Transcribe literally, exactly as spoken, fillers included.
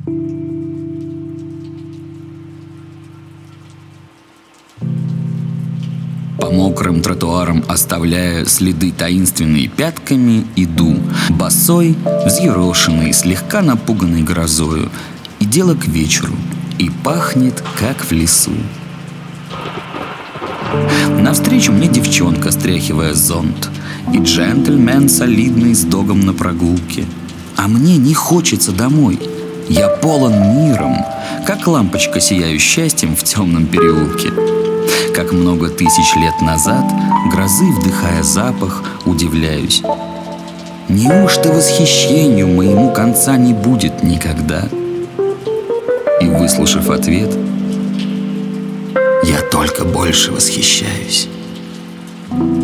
По мокрым тротуарам, оставляя следы таинственные пятками, иду, босой, взъерошенный, слегка напуганный грозою. И дело к вечеру, и пахнет, как в лесу. Навстречу мне девчонка, стряхивая зонт, и джентльмен солидный с догом на прогулке. А мне не хочется домой. Я полон миром, как лампочка сияю счастьем в темном переулке. Как много тысяч лет назад, грозы вдыхая запах, удивляюсь. Неужто восхищению моему конца не будет никогда? И, выслушав ответ, я только больше восхищаюсь.